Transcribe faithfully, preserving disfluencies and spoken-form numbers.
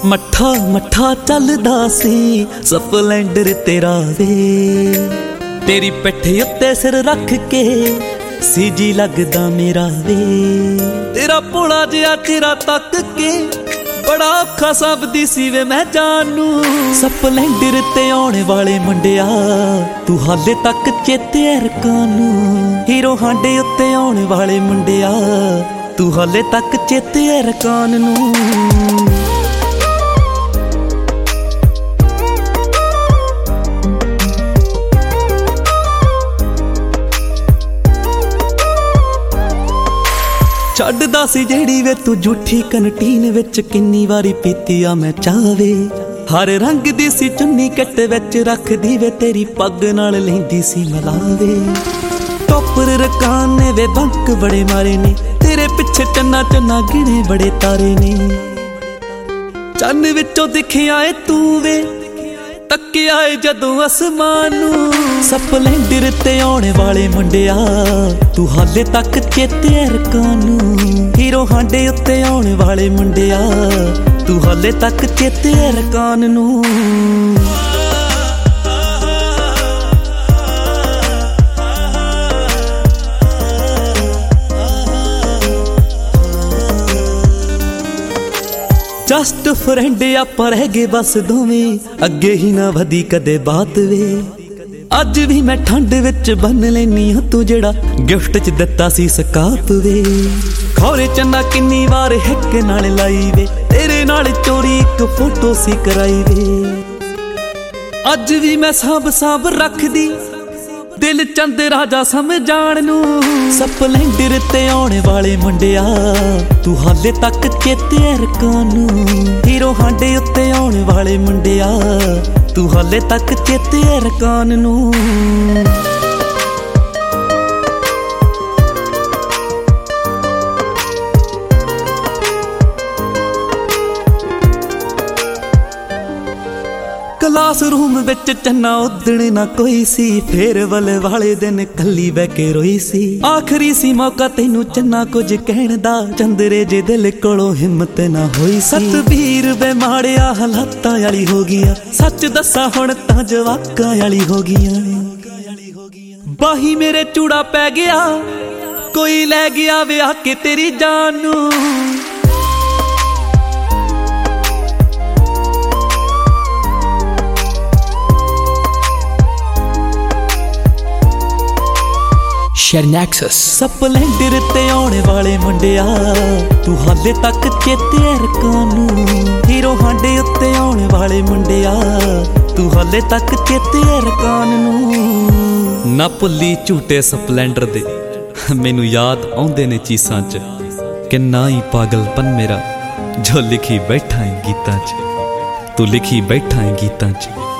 मठा मठा चलदा सी स्पलेंडर तेरा वे, तेरी पिठ उत्ते सिर रख के सी जी लगदा मेरा वे। तेरा भोला जिहा चेहरा तक के बड़ा औखा सबदी सी वे मैं जानू। स्पलेंडर ते आने वाले मुंडिया तू हाले तक चेते रकानू। हीरो हांडे उत्ते आने वाले मुंडिया तू हाले तक चेते रकान नू। छड्डदा सी जेड़ी वे तू झूठी कंटीन विच किन्नी वारी पीती आ मैं चावे। हर रंग दी सी चुन्नी कट विच रखदी वे तेरी पग नाल लैंदी सी मलावे। टॉपर रकान ने वे बंक बड़े मारे ने तेरे पिछे चन्ना चन्ना गिने बड़े तारे ने। चन्न विचों दिखिया ए तू वे तकिया ए जदों आसमानू। स्पलेंडर ते आने वाले मुंडिया तू हाले तक चेते रकानू। हीरो हांडे उत्ते आने वाले मुंडिया तू हाले तक चेते रकान नू। जस्ट फ्रेंड आपां रह गए बस दोवें, अगे ही ना वधी कदे बात वे। अज भी मैं ठंड विच बन लैनी हां तू जेड़ा गिफ्ट च दिता सी स्काप वे। खौरे चन्ना किन्नी वार हिक नाल लाई वे, तेरे नाल चोरी एक फोटो सी कराई वे। अज भी मैं सांभ सांभ रखदी दिल चंद राजा समझाण नू। स्पलेंडर ते आने वाले मुंडिया तू हाले तक चेते रकानू। हीरो हांडे उत्ते आने वाले मुंडिया तू हाले तक चेते रकान नू। क्लास रूम विच चन्ना उदणे ना कोई सी, फेयरवेल वाले दिन कली बह के रोई सी। आखरी सी मौका तैनू चन्ना कुछ कहण दा, चंदरे जे दिल कोलों हिम्मत ना होई सी। सतबीर वे माड़िया हालातां वाली हो गईया, सच दसा हुण तां जवाकां वाली हो गईया। बाही मेरे चूड़ा पै गया कोई लै गया वे आके तेरी जान नू। Nexus स्पलेंडर ते आने वाले मुंडिया तू हाले तक चेते रकानू। हीरो हांडे उत्ते आने वाले मुंडिया तू हाले तक चेते रकान नू। ना भुल्ली झूठे स्पलेंडर दे मैनू याद आउंदे ने चीसां च, किन्ना ही पागलपन मेरा जो लिखी बैठा है गीतां च। तू लिखी बैठा है गीतां च।